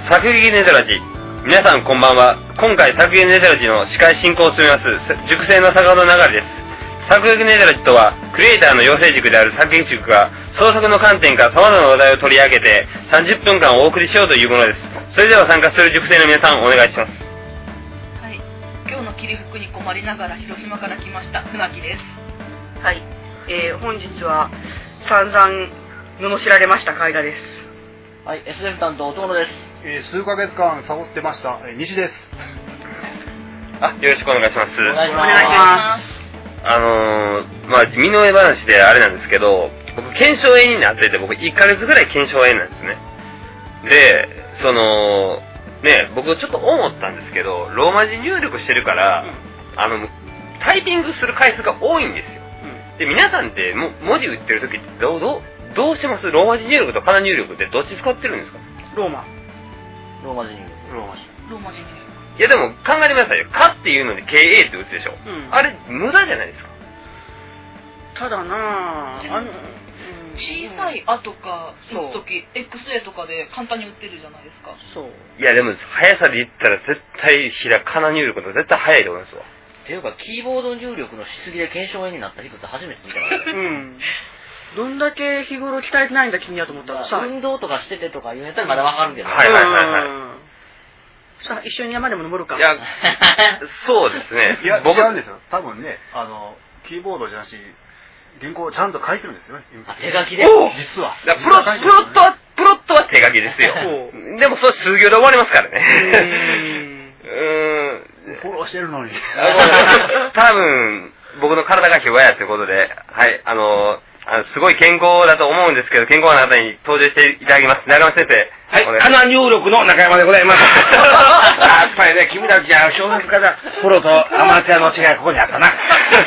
作劇ネタラジ。皆さんこんばんは。今回作劇ネタラジの司会進行を務めます塾生の坂本流です。作劇ネタラジとはクリエイターの養成塾である作劇塾が創作の観点から様々な話題を取り上げて30分間お送りしようというものです。それでは参加する塾生の皆さんお願いします。 はい、今日の霧吹くに困りながら広島から来ました船木です。 はい、本日は散々罵られました海田です。 はい、SF 担当友野です。 数ヶ月間サボってました西です。 よろしくお願いします。 お願いしお願いします。 身の上話であれなんですけど、僕腱鞘炎になってて、僕1ヶ月ぐらい腱鞘炎なんですね。で、僕ちょっと思ったんですけど、ローマ字入力してるから、タイピングする回数が多いんですよ。で、皆さんって文字打ってる時ってどうしてます？ローマ字入力とカナ入力ってどっち使ってるんですか？ ローマ字入力。 ローマ字入力。 いやでも考えてくださいよ。かっていうので KA って打つでしょ。あれ無駄じゃないですか。 ただなぁ、 小さい「あ」とか打つとき XA とかで簡単に打ってるじゃないですか。 そう。 いやでも速さで言ったら絶対カナ入力の絶対速いと思いますわ。 っていうかキーボード入力のしすぎで腱鞘炎になった人って初めて見たからね。 どんだけ日頃鍛えてないんだ君はと思ったらさ、 運動とかしててとか言うんやったらまだわかるけど、 さあ一緒に山でも登るか。 いやそうですね。 いや僕なんですよ。多分ねキーボードじゃなし原稿をちゃんと書いてるんですよね。 手書きで実はプロットは手書きですよ。でもそれ数行で終わりますからね。 フォローしてるのに。 多分僕の体がひ弱やということで、すごい健康だと思うんですけど、健康な方に登場していただきます。中山先生。 はい、カナ入力の中山でございます。やっぱりね、君たちは小説家だ。プロとアマチュアの違いはここにあったな。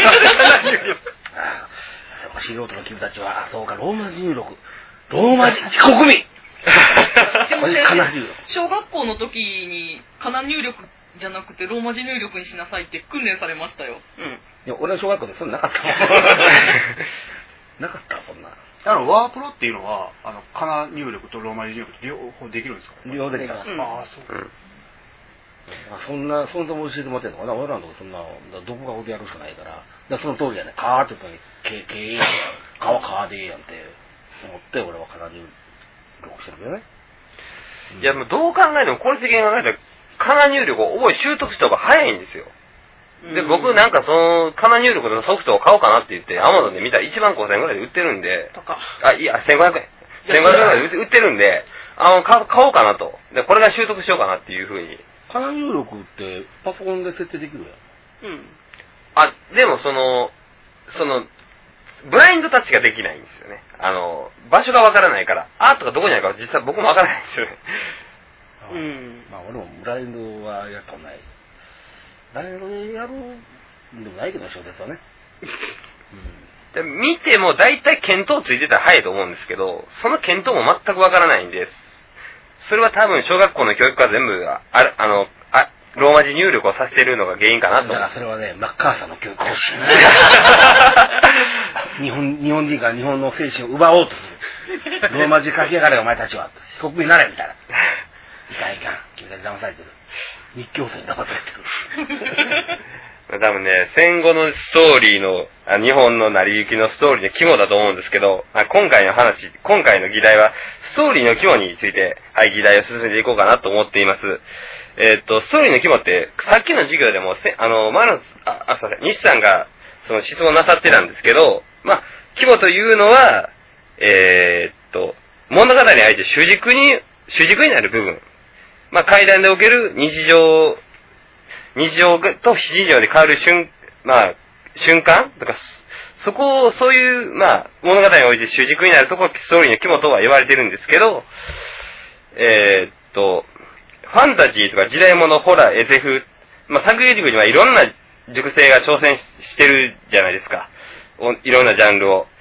素人の君たちは、そうか、ローマ字入力。ローマ字非国民。 でも小学校の時にカナ入力じゃなくてローマ字入力にしなさいって訓練されましたよ。 いや、俺の小学校でそんななかったもん。なかったそんな。 ワープロっていうのはカナ入力とローマ字入力両方できるんですか？ 両方できます。そんなも教えてもらってんのかな。俺らのとこそんなどこがこでやるしかないから。その通りじゃない。カーって言ったのに経営やん。カはカーでええやんって思って俺はカナ入力してるけどね。 いやもうどう考えてもこれ的に考えたらカナ入力を覚え習得した方が早いんですよ。で、僕なんかその、カナ入力のソフトを買おうかなって言って、アマゾンで見たら1万5000円ぐらいで売ってるんで、いや、1500円。1500円ぐらいで売ってるんで、買おうかなと。で、これが習得しようかなっていうふうに。 カナ入力ってパソコンで設定できるやん。 でもブラインドタッチができないんですよね。場所がわからないから、とかどこにあるか実際僕もわからないんですよね。 まあ俺もブラインドはやったことない。ブラインドでやるんでもないけど小説はね。 で見ても大体見当ついてたら早いと思うんですけど、その見当も全くわからないんです。それは多分小学校の教育が全部ローマ字入力をさせてるのが原因かなと。 だからそれはね、マッカーサーの教育方針。日本人から日本の精神を奪おうとする。ローマ字書きやがれお前たちは。被告になれみたいな。いかん。君たち騙されてる。日教生に騙されてる。 多分ね、戦後のストーリーの、日本の成り行きのストーリーの肝だと思うんですけど、今回の議題は、ストーリーの肝について、議題を進めていこうかなと思っています。ストーリーの肝って、さっきの授業でも、西さんが、その質問なさってたんですけど、肝というのは、物語にあえて主軸になる部分。階段でおける日常と非日常で変わる瞬間とか、そういう、物語において主軸になるところ、ストーリーの肝とは言われてるんですけど、ファンタジーとか時代物、ホラー、SF、作劇塾にはいろんな塾生が挑戦してるじゃないですか。いろんなジャンルを。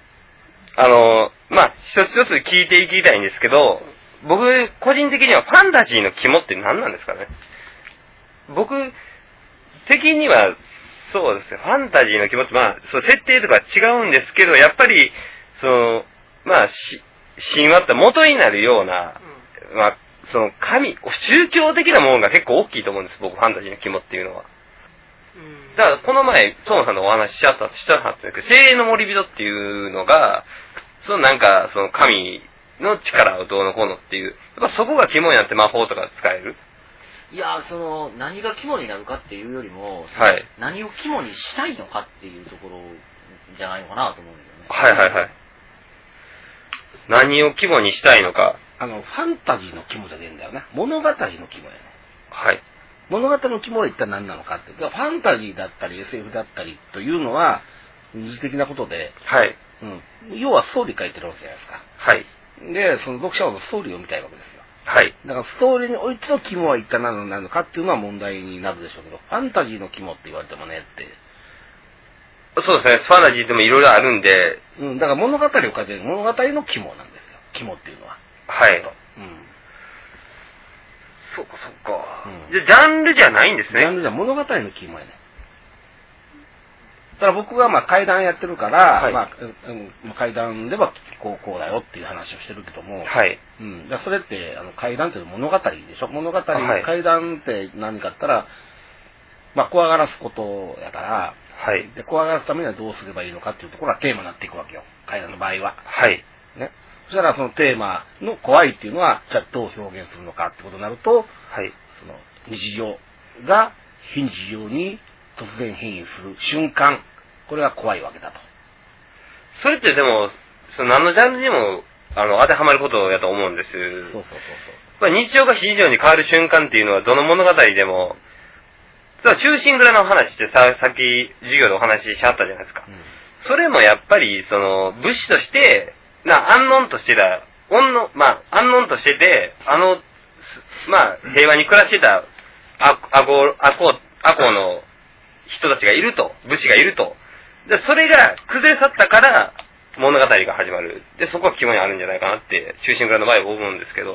一つ一つ聞いていきたいんですけど、僕、個人的にはファンタジーの肝って何なんですかね。僕的には、そうですね、ファンタジーの肝って、設定とか違うんですけど、やっぱり、神話って元になるような、 その神、宗教的なものが結構大きいと思うんです、僕、ファンタジーの肝っていうのは。だから、この前、トモさんのお話ししたはずですけど、精霊の森人っていうのが、そのなんか、その神の力をどうのこうのっていう、やっぱそこが肝になって魔法とか使える。 いや、何が肝になるかっていうよりも、 はい、 何を肝にしたいのかっていうところじゃないのかなと思うんだけどね。 はいはいはい。何を肝にしたいのか。 ファンタジーの肝じゃねえんだよね。物語の肝やね。 はい。 物語の肝は一体何なのかって。ファンタジーだったり SF だったりというのは、二次的なことで、 はい。 要はストーリー書いてるわけじゃないですか。 はい。 で、その読者はストーリーを見たいわけですよ。 はい。 だからストーリーにおいての肝は一体何なのかっていうのは問題になるでしょうけど、ファンタジーの肝って言われてもねって。 そうですね、ファンタジーでもいろいろあるんで。 だから物語を書いてる物語の肝なんですよ。肝っていうのは。 はい。そっかそっか。じゃあ、ジャンルじゃないんですね。 ジャンルじゃ物語の肝やね。だから僕が怪談やってるから、はい、怪談ではこうだよっていう話をしてるけども、 はい。 だからそれって怪談っていう物語でしょ。物語、はい、怪談って何かって言ったら、怖がらすことやから、 はい。 で、怖がらすためにはどうすればいいのかっていうところがテーマになっていくわけよ。怪談の場合は。 はい。 ね。そしたらそのテーマの怖いっていうのは、じゃあどう表現するのかってことになると、 はい。 その日常が非日常に突然変異する瞬間、これは怖いわけだと。 それってでも、何のジャンルにも、当てはまることやと思うんです。 そう。 日常が非日常に変わる瞬間っていうのは、どの物語でも、忠臣蔵の話ってさっき授業でお話ししはったじゃないですか。それもやっぱり、武士として、安穏としてた、安穏としてて、平和に暮らしてた、赤穂の人たちがいると、武士がいると。で、それが崩れ去ったから、物語が始まる。で、そこが肝にあるんじゃないかなって、忠臣蔵の場合は思うんですけど。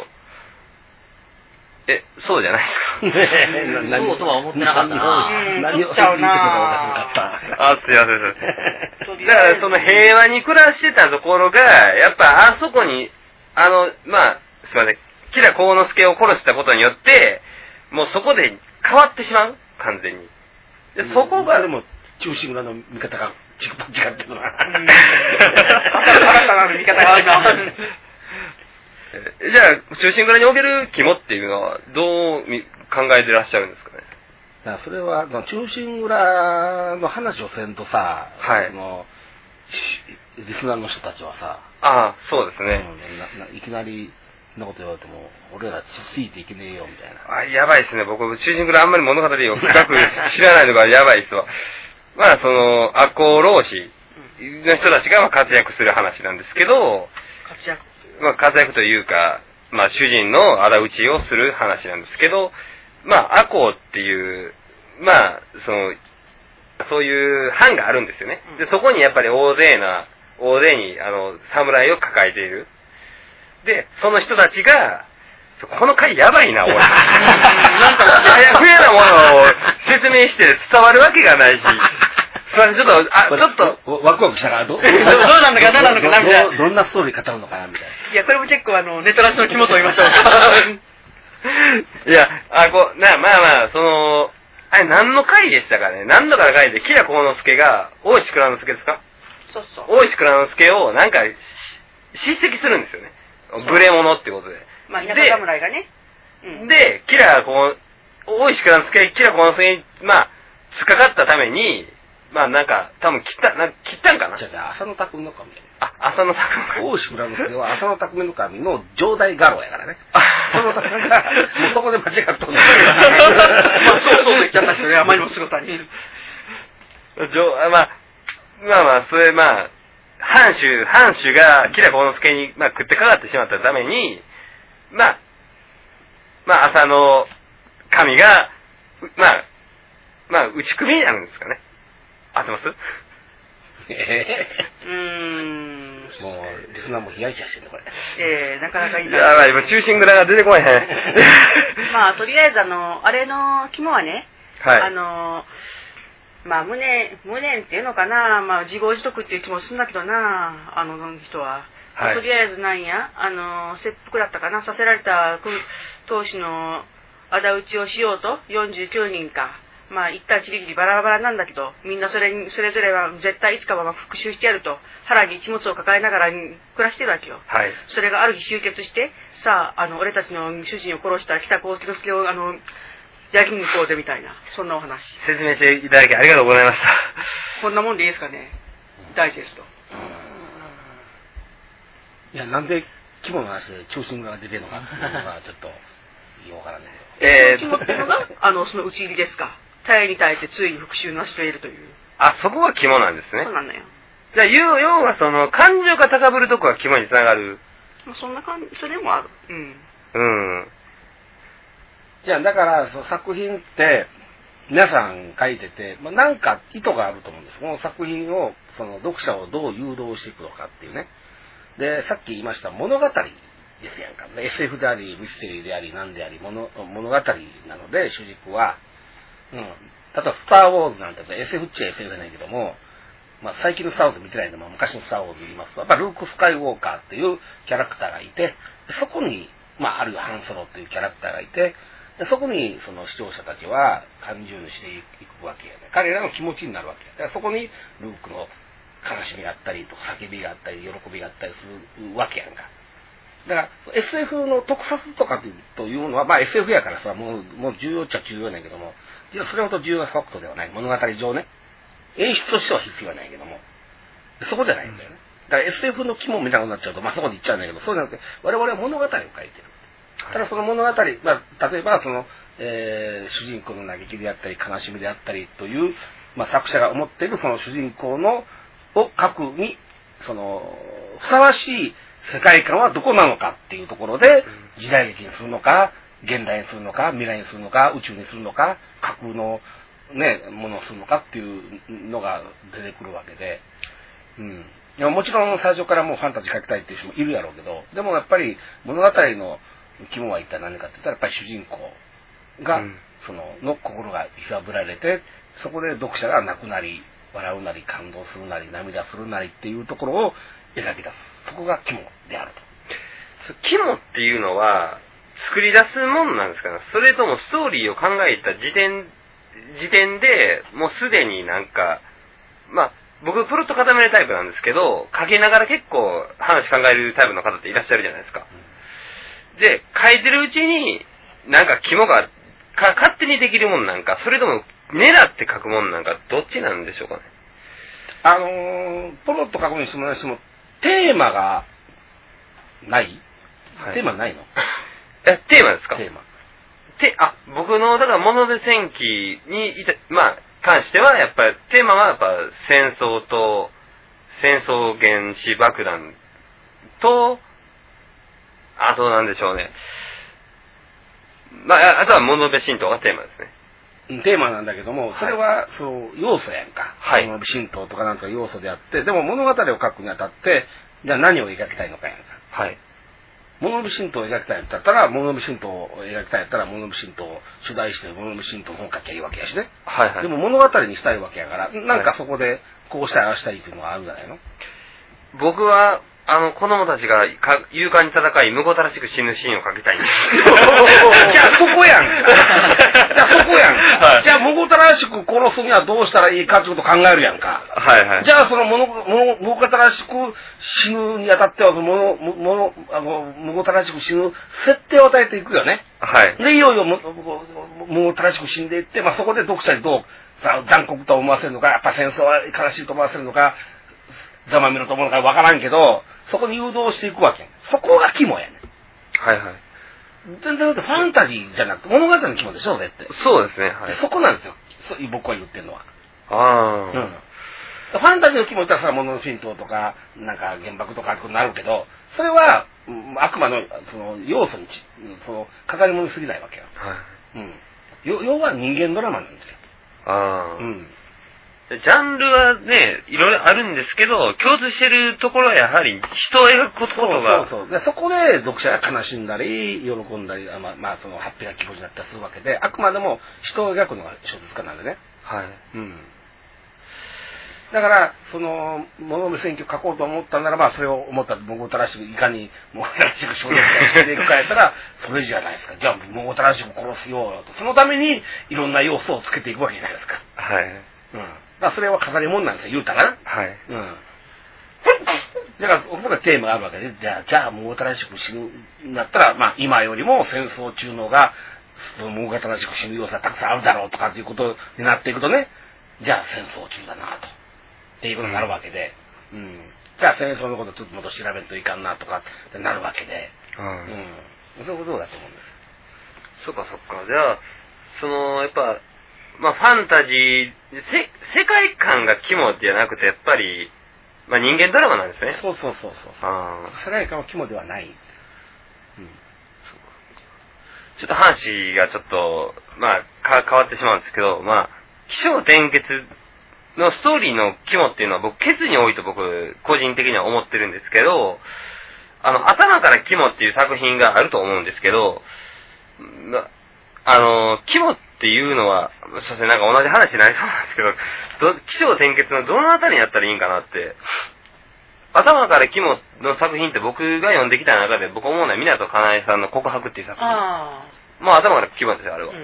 そうじゃないですか。 そうとは思ってなかったな。 何を言ってたか分からなかった。 すいません。だから、その平和に暮らしてたところが、やっぱ、あそこに、すいません。吉良幸之助を殺したことによって、もうそこで変わってしまう完全に。で、そこが、 でも、忠臣蔵の見方が違ってるな。新たなる見方があるな。 じゃあ、忠臣蔵における肝っていうのは、どう考えてらっしゃるんですかね。 だからそれは、忠臣蔵の話をせんとさ、 はい。 リスナーの人たちはさ、 そうですね。 いきなり、そんなこと言われても、俺らついていけねえよ、みたいな。 やばいですね。僕、忠臣蔵あんまり物語を深く知らないのがやばいですわ。赤穂浪士の人たちが活躍する話なんですけど、活躍というか、主人の仇討ちをする話なんですけど、赤穂っていう、そういう藩があるんですよね。で、そこにやっぱり大勢に、侍を抱えている。で、その人たちが、この回やばいな、俺。なんか、あやふやなものを説明して伝わるわけがないし、ちょっと、 ワクワクしたからどうなんだかみたいな。 どんなストーリー語るのかな、みたいな。 いや、これも結構ネトラスの肝と言いましょうか。 いや、あれ何の回でしたかね。何度かの回で、吉良幸之助が、大石蔵之助ですか？ そう。 大石蔵之助を、なんか、叱責するんですよね。無礼者ってことで。 田舎侍がね。 で、大石蔵之助、吉良幸之助に、突っかかったために、多分切ったんかな。 じゃあ、浅野匠の神。 浅野匠。 大石蔵之助は浅野匠の神の上代家老やからね。その匠が、もうそこで間違っとんねん。 そう言っちゃった人ね、あまりの凄さに。 それ藩主が吉良幸之助に、食ってかかってしまったために、浅野神が、打ち首になるんですかね。合ってます？ もう、リスナーも冷やひやしてるね、これ。 なかなかいいな。 やばい、今、忠臣蔵が出てこないへん。 とりあえずあれの肝はね、 はい。 無念っていうのかな、自業自得っていう気もするんだけどな、人は。 はい、 とりあえず切腹だったかな、させられた当主の仇討ちをしようと49人か。まあ一旦ちりちりバラバラなんだけど、みんなそれぞれは絶対いつかは復讐してやると腹に一物を抱えながら暮らしてるわけよ。 はい。 それがある日集結して、さあ俺たちの主人を殺した北幸之助を焼きに行こうぜみたいな、そんなお話。 説明していただきありがとうございました。 こんなもんでいいですかね、ダイジェスト。 いや、なんで規模の話で長身が出てるのかっていうのがちょっとよくわからない肝っていうのがその打ち入りですか。耐えに耐えてついに復讐なしているという。 あ、そこが肝なんですね。 そうなのよ。 じゃあ、要はその、感情が高ぶるとこが肝につながる。 まあ、そんな感じ、それもある。うん。 うん。 じゃあ、だから、その作品って、皆さん書いてて、まあ、なんか意図があると思うんです。この作品を、その読者をどう誘導していくのかっていうね。で、さっき言いました物語ですやんか。SF であり、ミステリーであり、なんであり、物語なので、主軸は、例えば、スター・ウォーズなんて SF っちゃ SF じゃないけども、まあ、最近のスター・ウォーズ見てないんで、まあ、昔のスター・ウォーズ言いますと、やっぱルーク・スカイウォーカーっていうキャラクターがいて、そこに、まあ、あるいはハンソロっていうキャラクターがいて、でそこにその視聴者たちは感情にしていくわけやね。彼らの気持ちになるわけや。だからそこにルークの悲しみがあったりとか、叫びがあったり、喜びがあったりするわけやんか。だから、SF の特撮とかというのは、まあ SF やからさ、もう重要っちゃ重要なんやけども、実はそれほど重要なファクトではない。物語上ね。演出としては必要はないけども。そこじゃないんだよね。だから SF の肝みたいになっちゃうと、まあそこで言っちゃうんだけど、そうじゃなくて、我々は物語を書いてる。ただその物語、まあ、例えばその、主人公の嘆きであったり、悲しみであったりという、まあ作者が思っているその主人公の、を書くに、その、ふさわしい世界観はどこなのかっていうところで、時代劇にするのか、現代にするのか、未来にするのか、宇宙にするのか、架空のね、ものをするのかっていうのが出てくるわけで、いやもちろん最初からもうファンタジー書きたいっていう人もいるやろうけど、でもやっぱり物語の肝は一体何かって言ったらやっぱり主人公が、の心が揺さぶられて、そこで読者が泣くなり、笑うなり、感動するなり、涙するなりっていうところを描き出す。そこが肝であると。 肝っていうのは、作り出すもんなんですかね。それともストーリーを考えた時点で、もうすでになんか、まあ、僕プロット固めるタイプなんですけど、書きながら結構話考えるタイプの方っていらっしゃるじゃないですか。で、書いてるうちに、なんか肝が勝手にできるもんなんか、それとも狙って書くもんなんか、どっちなんでしょうかね。 ポロッと書くにしてもないしても、テーマがない、はい、テーマないの？ テーマですか？ テーマ。 僕の、だから、物部戦記にまあ、関しては、やっぱり、テーマはやっぱ、戦争原子爆弾と、あとなんでしょうね。まあ、あとは物部神道がテーマですね。 テーマなんだけども、それは、そう、要素やんか。 はい。 物部神道とかなんか要素であって、でも物語を書くにあたって、じゃあ何を描きたいのかやんか。 はい。 物部神道を描きたいんだったら、物部神道を描きたいんだったら、物部神道を主題して物部神道の本書きゃいいわけやしね。 はいはい。 でも物語にしたいわけやから、なんかそこで、こうしたい、ああしたいっていうのがあるんじゃないの？ 僕は、子供たちが勇敢に戦い、むごたらしく死ぬシーンを書きたいんです。 じゃあそこやんか。じゃあそこやんか。はい、じゃあむごたらしく殺すにはどうしたらいいかってことを考えるやんか。 はいはい。 じゃあそのむごたらしく死ぬにあたっては、むごたらしく死ぬ設定を与えていくよね。 はい。 で、いよいよむごたらしく死んでいって、まあそこで読者にどう残酷と思わせるのか、やっぱ戦争は悲しいと思わせるのか、ざまみろと思うのかわからんけど、そこに誘導していくわけ。そこが肝やね。 はいはい。 全然だってファンタジーじゃなくて物語の肝でしょ、絶対。 そうですね、はい。 そこなんですよ。僕は言ってるのは。 ああ。 ファンタジーの肝言ったら物の神道とか、なんか原爆とかなるけど、それは、悪魔の、その、要素に、その、飾り物に過ぎないわけよ。 はい。 要は人間ドラマなんですよ。 ああ。ジャンルはね、いろいろあるんですけど、共通してるところはやはり人を描くことが。 そう。でそこで読者が悲しんだり、喜んだり、まあそのハッピーな気持ちになったりするわけで、あくまでも人を描くのが小説家なんでね。 はい。 だから、物見選挙書こうと思ったならば、それを思ったら、もごたらしく、いかにもごたらしく省略していくかやったら、それじゃないですか。じゃあ、もごたらしく殺すよと。そのために、いろんな要素をつけていくわけじゃないですか。 はい。 うん。だからそれは飾り物なんですよ、言うたらな。 はい。 うん。だから、僕はテーマがあるわけで、じゃあ、もごたらしく死ぬんだったら、まあ、今よりも戦争中のが、もごたらしく死ぬ要素がたくさんあるだろうとかっていうことになっていくとね、じゃあ戦争中だなと。っていうことになるわけで、うん。じゃあ戦争のことちょっともっと調べんといかんなとかってなるわけで、うん。そういうことだと思うんです。 そっかそっか。じゃあ、やっぱ、まあファンタジー、世界観が肝じゃなくて、やっぱり、まあ人間ドラマなんですね。 そう。世界観は肝ではない。うん。 ちょっと話がちょっと、まあ、変わってしまうんですけど、まあ、起承転結のストーリーの肝っていうのは僕、ケツに多いと僕、個人的には思ってるんですけど、頭から肝っていう作品があると思うんですけど、肝っていうのは、そうですね、なんか同じ話になりそうなんですけど、起承転結のどのあたりにやったらいいんかなって、頭から肝の作品って僕が読んできた中で僕思うのは湊かなえさんの告白っていう作品。まあ頭から肝ですよ、あれは。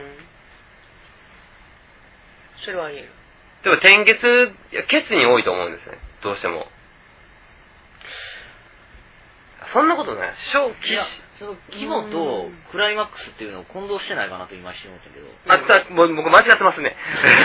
それは言える。 でも転結、ケツに多いと思うんですね。どうしても。そんなことない。 いや、その肝とクライマックスっていうのを混同してないかなと今一瞬思ったけど。 僕間違ってますね。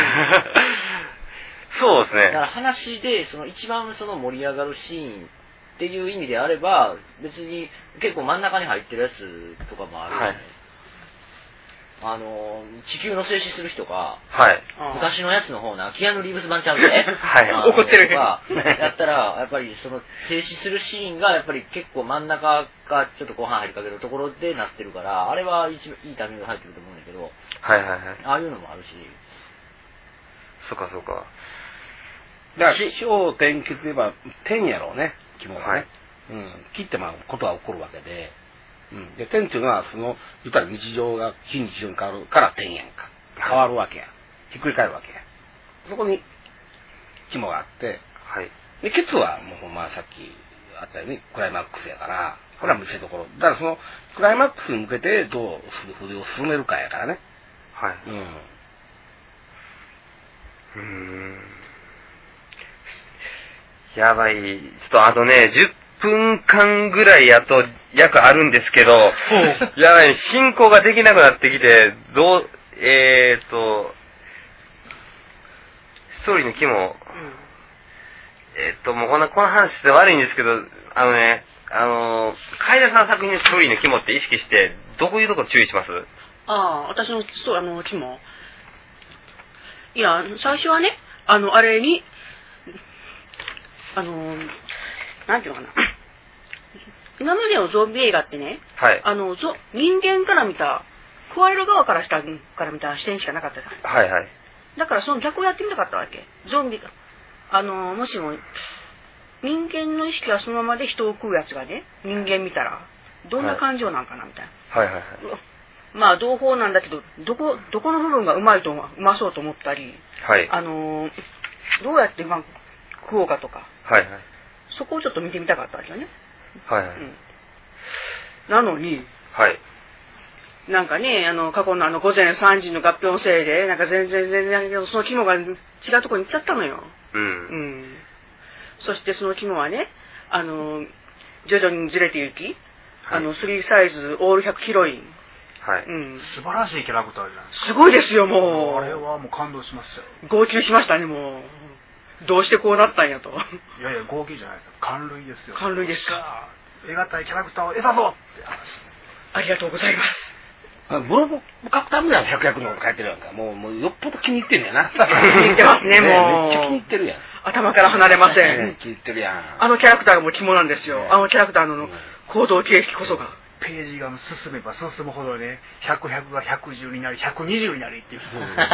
そうですね。 だから話で、一番盛り上がるシーンっていう意味であれば、別に結構真ん中に入ってるやつとかもあるし、ね。はい、地球の静止する日とか、 はい、 昔のやつの方な、キアヌ・リーブス版ちゃうね。 はい、 怒ってる。 やったら、やっぱり静止するシーンが、やっぱり結構真ん中かちょっと後半入りかけるところでなってるから、あれはいいタイミングで入ってると思うんだけど、ああいうのもあるし。 そうか。 だから、起承転結で言えば、天やろうね、肝はね。切ってまあ、ことは起こるわけで。で、天っていうのは、言ったら日常が非日常に変わるから天やんか。変わるわけや。ひっくり返るわけや。そこに、肝があって、で、ケツはもうまあさっきあったように、クライマックスやから、これは見せ所。だからクライマックスに向けてどう筆を進めるかやからね。 やばい。ちょっとあとね、10分間ぐらい約あるんですけど、やばい、進行ができなくなってきて、ストーリーの肝、もうこの話して悪いんですけど、楓さんの作品のストーリーの肝って意識して、どういうとこ注意します？ 私の肝。いや、最初はね、あれに、なんていうのかな。今までのゾンビ映画ってね、人間から見た、食われる側から見た視点しかなかったじゃない。だからその逆をやってみたかったわけ。ゾンビが。もしも、人間の意識はそのままで人を食うやつがね、人間見たら、どんな感情なんかなみたいな。まあ、同胞なんだけど、どこの部分がうまそうと思ったり、どうやって食おうかとか、そこをちょっと見てみたかったわけよね。なのに、なんかね、過去の午前3時の合併のせいで、なんか全然、その肝が違うところに行っちゃったのよ。そしてその肝はね、徐々にずれていき、3サイズオール100ヒロイン。 素晴らしいキャラクターじゃないですか。 すごいですよ、もう。 あれはもう感動しましたよ。 号泣しましたね、もう。どうしてこうなったんやと。 いや、号泣じゃないですよ。感涙ですよ。 感涙ですか。 得難いキャラクターを得たぞって話。 ありがとうございます。 ブロボカプターみたいな100役のこと書いてるやんか。もうよっぽど気に入ってんねやな。 気に入ってますね、もう。 めっちゃ気に入ってるやん。 頭から離れません。 気に入ってるやん。 キャラクターがもう肝なんですよ。キャラクターの行動形式こそが。 ページが進めば進むほどね、100が110になり、120になりっていう。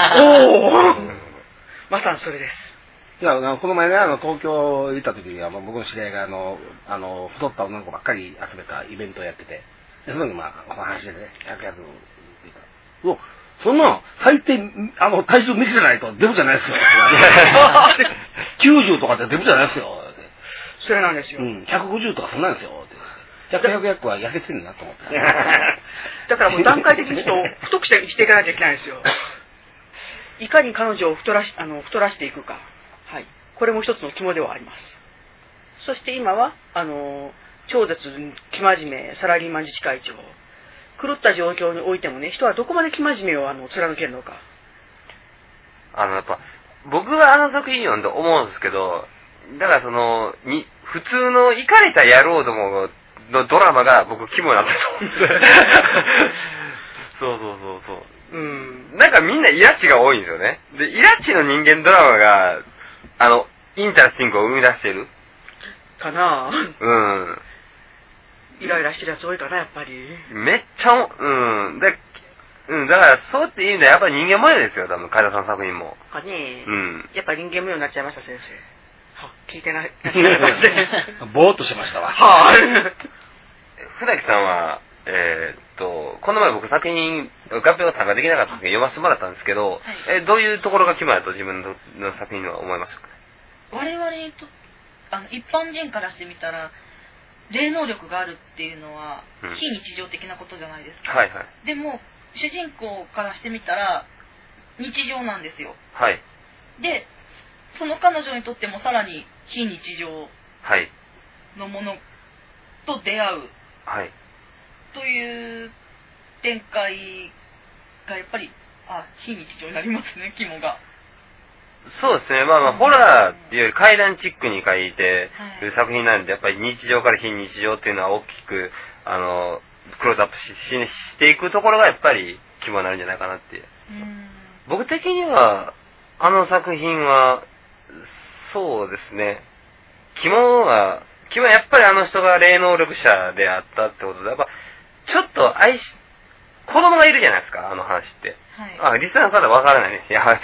まさにそれです。 いや、この前ね、東京行った時には、僕の知り合いが、太った女の子ばっかり集めたイベントをやってて、でその時、お話でね、100 そんなの、最低、体重見てないとデブじゃないですよ。90とかってデブじゃないですよ。 それなんですよ。 150とかそんなんですよ。100、100は痩せてるなと思って。 だからもう段階的に太くしていかないといけないんですよ。いかに彼女を太らしていくか。はい。これも一つの肝ではあります。そして今は、超絶生真面目サラリーマン自治会長。狂った状況においてもね、人はどこまで生真面目を貫けるのか。 やっぱ、僕は作品読んで思うんですけど、だから普通のイカれた野郎どものドラマが僕肝なんだと思うんです。そう。なんかみんなイラチが多いんですよね。で、イラチの人間ドラマが、インタラスティングを生み出してる。 かなぁ。イライラしてるやつ多いかな、やっぱり。 めっちゃ、だからそうっていうのはやっぱり人間模様ですよ、多分、海田さんの作品も。 かねやっぱり人間模様になっちゃいました、先生。聞いてない。 ぼーっとしましたわ。 船木さんは、この前僕作品、合併が参加できなかった時に読ませてもらったんですけど、どういうところが肝だと自分の作品は思いましたか？ 我々と、一般人からしてみたら、霊能力があるっていうのは非日常的なことじゃないですか。 はいはい。 でも主人公からしてみたら日常なんですよ。 はい。 で、その彼女にとってもさらに非日常のものと出会う、 はい、 という展開がやっぱり非日常になりますね、肝が。 そうですね。ホラーっていうより怪談チックに書いてる作品なんで、やっぱり日常から非日常っていうのは大きく、クローズアップしていくところがやっぱり肝になるんじゃないかなって。僕的には、作品は、そうですね。肝はやっぱり人が霊能力者であったってことで、やっぱ、ちょっと子供がいるじゃないですか、話って。はい、リスナーの方わからないね。やばい。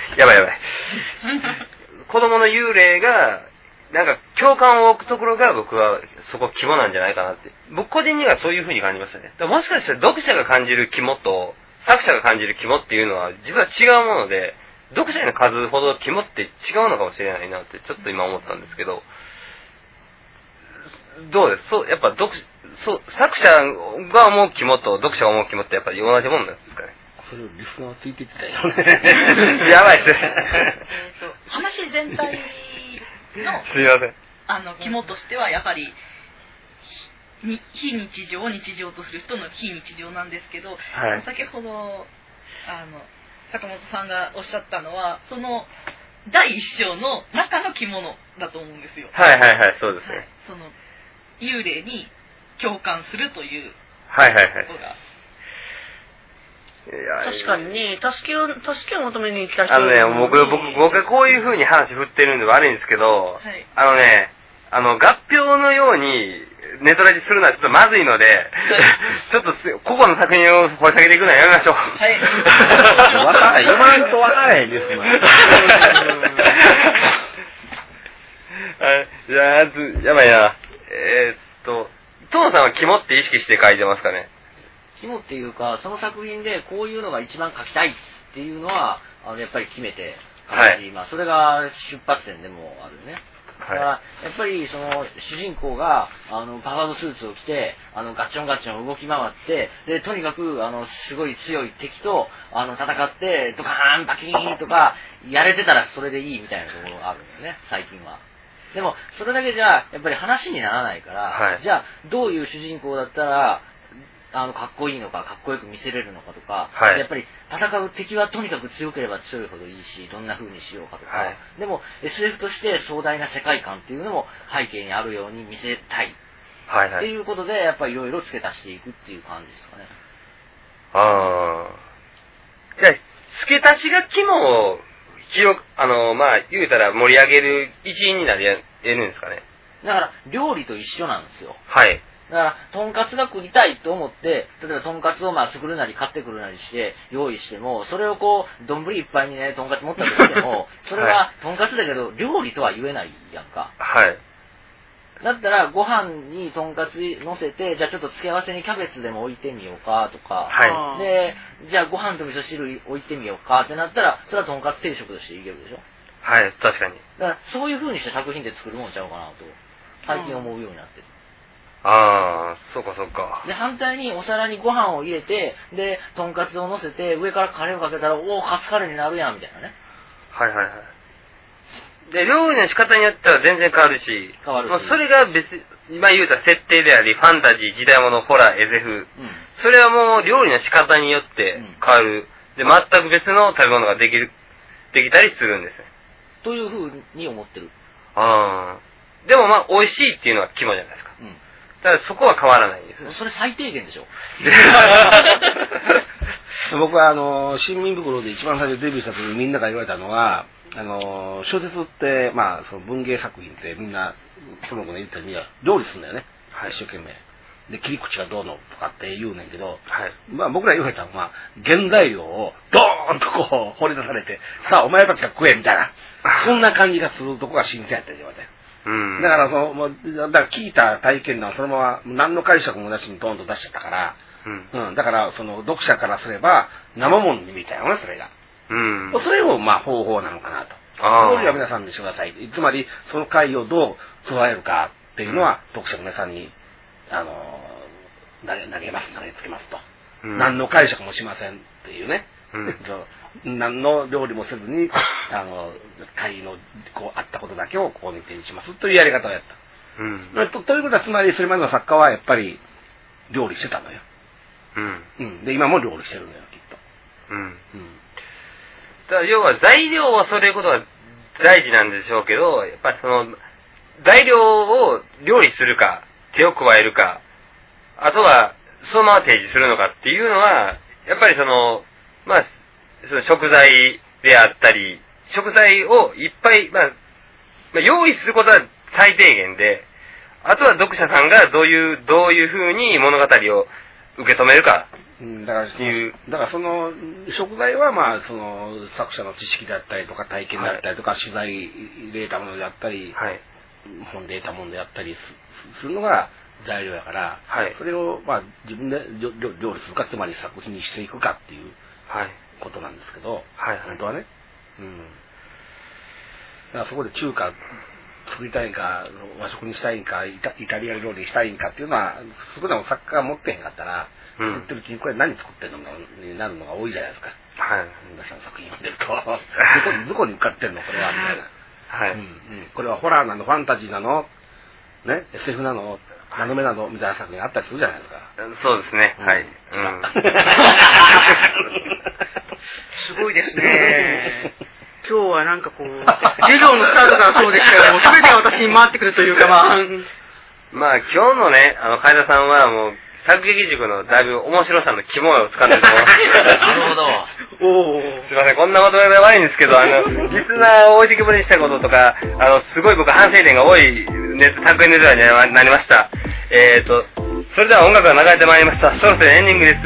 子供の幽霊が、なんか共感を置くところが僕はそこ肝なんじゃないかなって。僕個人にはそういう風に感じましたね。もしかしたら読者が感じる肝と作者が感じる肝っていうのは実は違うもので、読者の数ほど肝って違うのかもしれないなってちょっと今思ったんですけど、どうです？やっぱ作者が思う肝と読者が思う肝ってやっぱり同じもんなんですかね。 それをリスナーついていってたよね。 やばいっす。 話全体のすいません。 肝としてはやはり非日常を日常とする人の非日常なんですけど、先ほど坂本さんがおっしゃったのはその第一章の中の肝だと思うんですよ。 そうですね。 その幽霊に共感するということが。 確かにね、助けを求めに来た人僕がこういう風に話振ってるんで悪いんですけど、合評のようにネトラジするのはちょっとまずいので、ちょっと個々の作品を掘り下げていくのはやめましょう。 読まんとわからへんですもん。 じゃあ、やばいな。トモさんは肝って意識して書いてますかね？ 肝っていうか、その作品でこういうのが一番書きたいっていうのは、やっぱり決めて、それが出発点でもあるね。だから、やっぱりその主人公が、パワードスーツを着て、ガッチョンガッチョン動き回って、で、とにかく、すごい強い敵と、戦って、ドカーン、バキーンとか、やれてたらそれでいいみたいなところがあるんだよね、最近は。でも、それだけじゃ、やっぱり話にならないから、じゃあ、どういう主人公だったら、かっこいいのか、かっこよく見せれるのかとか、やっぱり戦う敵はとにかく強ければ強いほどいいし、どんな風にしようかとか、でも SF として壮大な世界観っていうのも背景にあるように見せたい。っていうことで、やっぱりいろいろ付け足していくっていう感じですかね。 じゃあ、付け足しが肝を言うたら盛り上げる一員になり得るんですかね。 だから、料理と一緒なんですよ。だから、とんかつが食いたいと思って、例えばとんかつを作るなり買ってくるなりして用意しても、それを丼いっぱいにね、とんかつ持ったとしても、それはとんかつだけど、料理とは言えないやんか。 だったらご飯にとんかつ乗せて、じゃあちょっと付け合わせにキャベツでも置いてみようかとか、 はい。 で、じゃあご飯と味噌汁置いてみようかってなったら、それはとんかつ定食としていけるでしょ。 はい、確かに。 だからそういう風にして作品で作るもんちゃうかなと、最近思うようになってる。 ああ、そうかそうか。 で、反対にお皿にご飯を入れて、で、とんかつを乗せて、上からカレーをかけたら、おお、カツカレーになるやん、みたいなね。 はいはいはい。で、料理の仕方によっては全然変わるし、 変わるし。 まあ、それが今言うた設定であり、ファンタジー、時代物、ホラー、SF。それはもう料理の仕方によって変わる。で、全く別の食べ物ができたりするんですね。 という風に思ってる。 ああ。でもまあ、美味しいっていうのは肝じゃないですか。だからそこは変わらないんですね。 それ最低限でしょ。 僕は新民袋で一番最初デビューした時にみんなが言われたのは、小説って、まあ、その文芸作品ってみんな、その子が言ったように料理するんだよね。はい。一生懸命。で、切り口がどうのとかって言うねんけど、はい。まあ僕ら言われたのは、原材料をドーンとこう掘り出されて、さあお前たちが食えみたいな、そんな感じがするとこが新鮮やったり言われて。だからだから聞いた体験談はそのまま何の解釈もなしにドーンと出しちゃったから、だから読者からすれば生もんみたいなのね、それが。それをまあ方法なのかなと。それは皆さんにしてください。つまりその回をどう捉えるかっていうのは、読者の皆さんに投げつけますと。何の解釈もしませんっていうね。何の料理もせずに、会の、あったことだけをここに展示しますというやり方をやった。ということは、つまり、それまでの作家はやっぱり、料理してたのよ。で、今も料理してるのよ、きっと。 だから要は、材料はそういうことが大事なんでしょうけど、やっぱりその、材料を料理するか、手を加えるか、あとは、そのまま提示するのかっていうのは、やっぱりまあ、その食材であったり、食材をいっぱい、まあ、用意することは最低限で、あとは読者さんがどういう風に物語を受け止めるかだからその食材はまあその作者の知識であったりとか体験であったりとか、取材で得たものであったり、本で得たものであったりするのが材料やから、それをまあ自分で料理するか、つまり作品にしていくかっていうことなんですけど、本当はね。だからそこで中華作りたいんか、和食にしたいんか、イタリア料理にしたいんかっていうのは、そこでも作家が持ってへんかったら、作ってるうちにこれ何作ってるのになるのが多いじゃないですか。皆さん作品読んでると、どこに向かってんのこれはみたいな。これはホラーなの、ファンタジーなの、ね、SF なの、ラノベなのみたいな作品があったりするじゃないですか。 そうですね。はい。 すごいですね。今日はなんかこう、授業のスタートからそうですけども、全てが私に回ってくるというか、まあ今日のね、海田さんはもう、作劇塾のだいぶ面白さの肝を使ってると思います。 なるほど。 すいません、こんなまとめで悪いんですけど、リスナーを置いてきぼりにしたこととか、すごい僕反省点が多い作品ネタになりました。それでは音楽が流れてまいりました。そろそろエンディングです。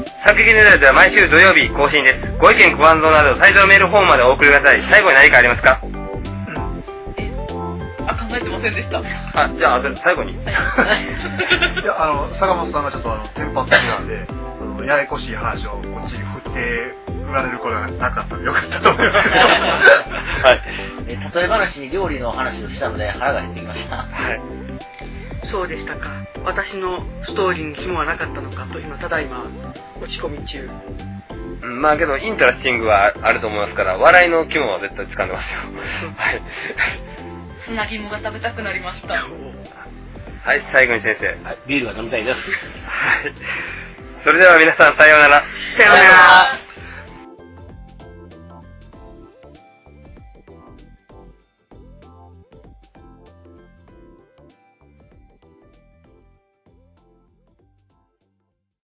作劇ネタでは毎週土曜日更新です。ご意見ご感想など最初のメールフォームまでお送りください。最後に何かありますか？ 考えてませんでした。 じゃあ最後に。 いや坂本さんがちょっとテンパってきたんで、ややこしい話をこっちに振って振られることがなかったんでよかったと思いますけど。 例え話に料理の話をしたので腹が減ってきました。 そうでしたか。私のストーリーに肝はなかったのかとただいま落ち込み中。 まあけどイントラスティングはあると思いますから、笑いの肝は絶対掴んでますよ。 砂肝が食べたくなりました。はい、 最後に先生。 ビールが飲みたいです。 それでは皆さんさようなら。 さようなら。